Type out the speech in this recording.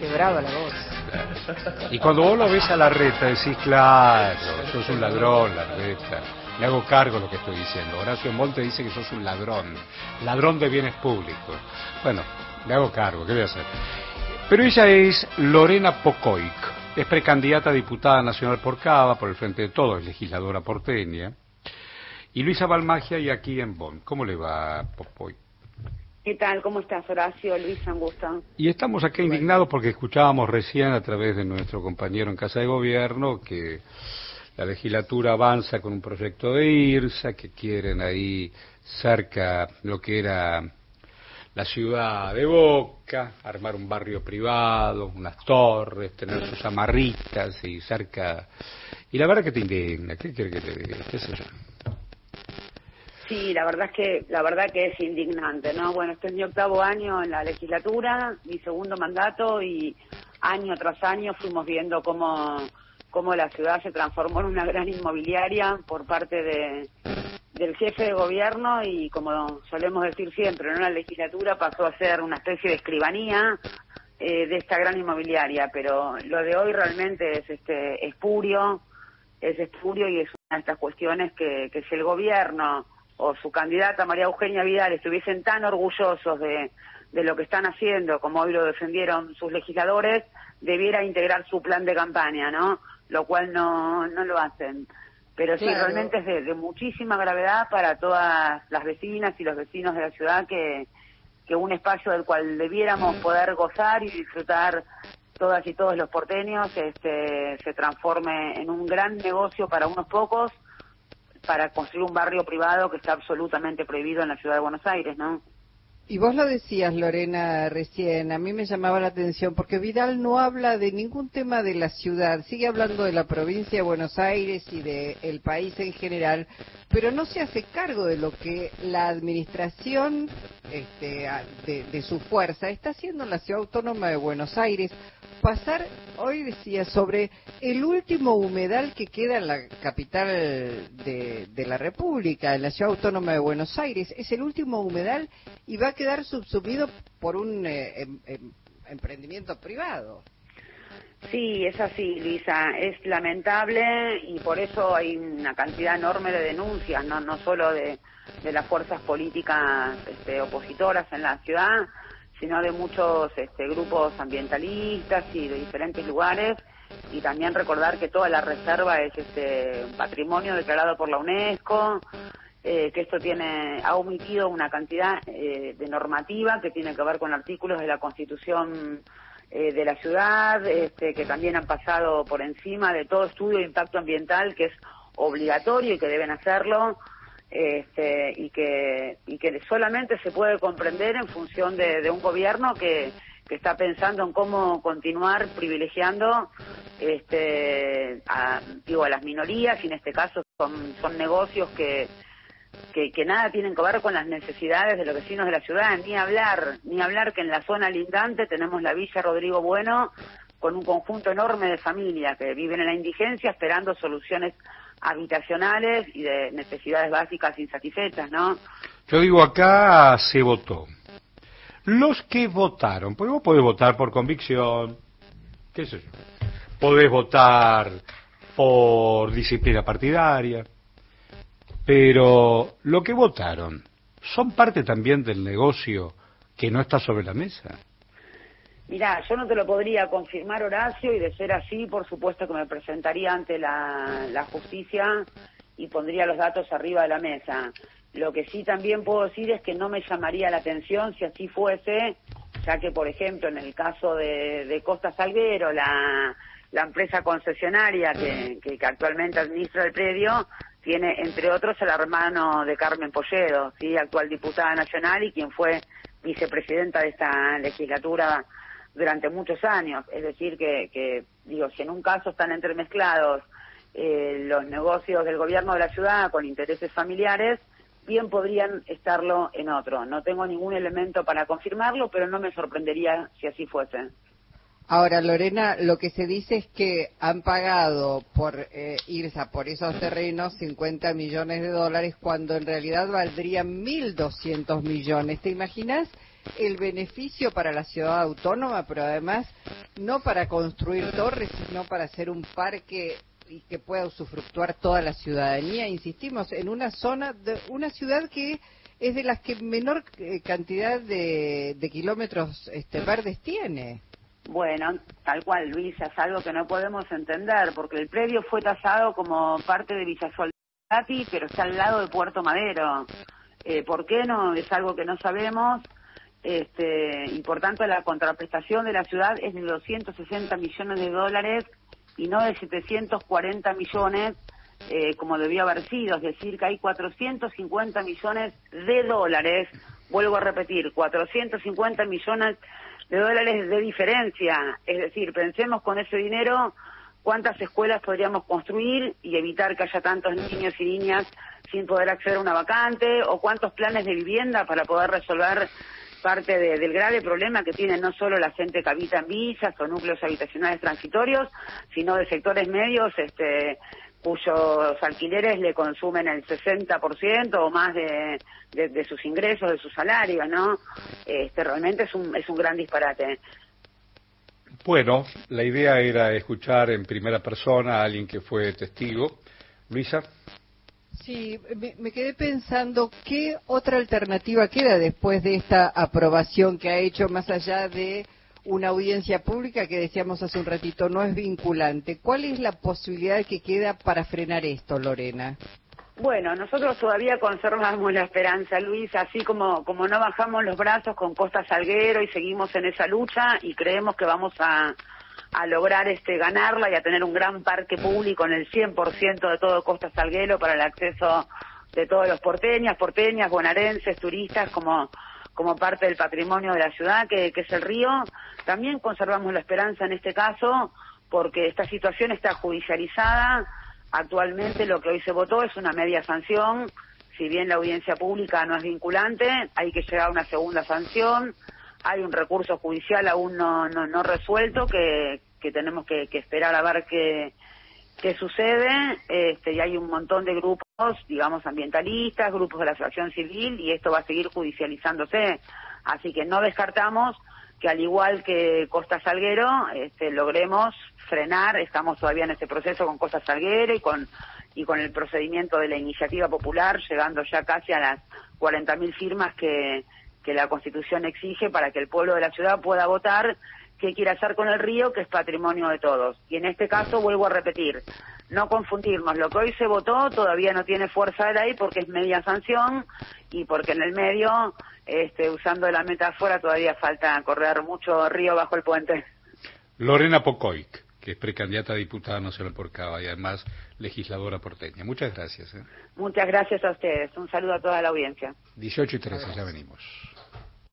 brava la voz. Y cuando vos lo ves a Larreta decís, claro, sos un ladrón, Larreta. Me hago cargo de lo que estoy diciendo. Horacio Monte dice que sos un ladrón de bienes públicos. Bueno, me hago cargo, ¿qué voy a hacer? Pero ella es Lorena Pocoic, es precandidata a diputada nacional por Cava, por el Frente de Todos, es legisladora porteña. Y Luisa Balmagia y aquí en Bonn. ¿Cómo le va, Pocoic? ¿Qué tal? ¿Cómo estás, Horacio? Luisa, un gusto. Y estamos acá indignados porque escuchábamos recién a través de nuestro compañero en Casa de Gobierno que la legislatura avanza con un proyecto de IRSA, que quieren ahí cerca lo que era la ciudad de Boca, armar un barrio privado, unas torres, tener sus amarritas y cerca... Y la verdad que te indigna, ¿qué quiere que te diga? ¿Qué sé yo? Sí, la verdad que es indignante, ¿no? Bueno, este es mi 8º año en la legislatura, mi 2º mandato, y año tras año fuimos viendo cómo la ciudad se transformó en una gran inmobiliaria por parte del jefe de gobierno, y como solemos decir siempre, en una legislatura pasó a ser una especie de escribanía de esta gran inmobiliaria. Pero lo de hoy realmente es espurio y es una de estas cuestiones que si el gobierno o su candidata María Eugenia Vidal estuviesen tan orgullosos de lo que están haciendo, como hoy lo defendieron sus legisladores, debiera integrar su plan de campaña, ¿no? Lo cual no lo hacen. Pero sí, Claro. realmente es de muchísima gravedad para todas las vecinas y los vecinos de la ciudad que un espacio del cual debiéramos poder gozar y disfrutar todas y todos los porteños se transforme en un gran negocio para unos pocos, para construir un barrio privado que está absolutamente prohibido en la ciudad de Buenos Aires, ¿no? Y vos lo decías, Lorena, recién, a mí me llamaba la atención, porque Vidal no habla de ningún tema de la ciudad, sigue hablando de la provincia de Buenos Aires y del país en general, pero no se hace cargo de lo que la administración de su fuerza está haciendo en la Ciudad Autónoma de Buenos Aires. Pasar, hoy decía, sobre el último humedal que queda en la capital de la República, en la Ciudad Autónoma de Buenos Aires, es el último humedal y va a quedar subsumido por un emprendimiento privado. Sí, es así, Luisa, es lamentable, y por eso hay una cantidad enorme de denuncias, no solo de las fuerzas políticas opositoras en la ciudad, sino de muchos grupos ambientalistas y de diferentes lugares. Y también recordar que toda la reserva es patrimonio declarado por la UNESCO, que esto ha omitido una cantidad de normativa que tiene que ver con artículos de la Constitución de la ciudad, que también han pasado por encima de todo estudio de impacto ambiental, que es obligatorio y que deben hacerlo, y que solamente se puede comprender en función de un gobierno que está pensando en cómo continuar privilegiando a las minorías, y en este caso son negocios que nada tienen que ver con las necesidades de los vecinos de la ciudad, ni hablar que en la zona lindante tenemos la Villa Rodrigo Bueno, con un conjunto enorme de familias que viven en la indigencia esperando soluciones habitacionales y de necesidades básicas insatisfechas, ¿no? Yo digo, acá se votó. Los que votaron, porque vos podés votar por convicción, qué sé yo, podés votar por disciplina partidaria, pero lo que votaron son parte también del negocio que no está sobre la mesa. Mirá, yo no te lo podría confirmar, Horacio, y de ser así, por supuesto que me presentaría ante la justicia y pondría los datos arriba de la mesa. Lo que sí también puedo decir es que no me llamaría la atención si así fuese, ya que, por ejemplo, en el caso de Costa Salguero, la empresa concesionaria que actualmente administra el predio, tiene, entre otros, el hermano de Carmen Polledo, ¿sí?, actual diputada nacional y quien fue vicepresidenta de esta legislatura durante muchos años. Es decir, que si en un caso están entremezclados los negocios del gobierno de la ciudad con intereses familiares, bien podrían estarlo en otro. No tengo ningún elemento para confirmarlo, pero no me sorprendería si así fuese. Ahora, Lorena, lo que se dice es que han pagado por IRSA, por esos terrenos, 50 millones de dólares, cuando en realidad valdrían 1.200 millones. ¿Te imaginas el beneficio para la ciudad autónoma, pero además no para construir torres, sino para hacer un parque y que pueda usufructuar toda la ciudadanía. Insistimos, en una zona, de una ciudad que es de las que menor cantidad de kilómetros verdes tiene. Bueno, tal cual, Luisa, es algo que no podemos entender, porque el predio fue tasado como parte de Villa Soldati, pero está al lado de Puerto Madero. ¿Por qué no? Es algo que no sabemos, y por tanto la contraprestación de la ciudad es de 260 millones de dólares y no de 740 millones, como debió haber sido, es decir, que hay 450 millones de dólares, vuelvo a repetir, 450 millones de dólares de diferencia, es decir, pensemos con ese dinero cuántas escuelas podríamos construir y evitar que haya tantos niños y niñas sin poder acceder a una vacante, o cuántos planes de vivienda para poder resolver parte del grave problema que tiene no solo la gente que habita en villas o núcleos habitacionales transitorios, sino de sectores medios cuyos alquileres le consumen el 60% o más de sus ingresos, de sus salarios, ¿no? Realmente es un gran disparate. Bueno, la idea era escuchar en primera persona a alguien que fue testigo. Luisa. Sí, me quedé pensando, ¿qué otra alternativa queda después de esta aprobación que ha hecho, más allá de una audiencia pública que decíamos hace un ratito, no es vinculante? ¿Cuál es la posibilidad que queda para frenar esto, Lorena? Bueno, nosotros todavía conservamos la esperanza, Luis, así como no bajamos los brazos con Costa Salguero y seguimos en esa lucha y creemos que vamos a lograr ganarla y a tener un gran parque público en el 100% de todo Costa Salguero para el acceso de todos los porteñas, bonaerenses, turistas, como parte del patrimonio de la ciudad, que es el río. También conservamos la esperanza en este caso, porque esta situación está judicializada. Actualmente lo que hoy se votó es una media sanción. Si bien la audiencia pública no es vinculante, hay que llegar a una segunda sanción. Hay un recurso judicial aún no resuelto que tenemos que esperar a ver qué sucede, y hay un montón de grupos, digamos, ambientalistas, grupos de la asociación civil, y esto va a seguir judicializándose. Así que no descartamos que, al igual que Costa Salguero, logremos frenar. Estamos todavía en este proceso con Costa Salguero y con el procedimiento de la iniciativa popular, llegando ya casi a las 40.000 firmas que la Constitución exige para que el pueblo de la ciudad pueda votar qué quiere hacer con el río, que es patrimonio de todos. Y en este caso, vuelvo a repetir, no confundirnos, lo que hoy se votó todavía no tiene fuerza de ley porque es media sanción y porque en el medio, usando la metáfora, todavía falta correr mucho río bajo el puente. Lorena Pocoic, que es precandidata a diputada nacional por Cava y además legisladora porteña. Muchas gracias. Muchas gracias a ustedes. Un saludo a toda la audiencia. 18:13, ya venimos.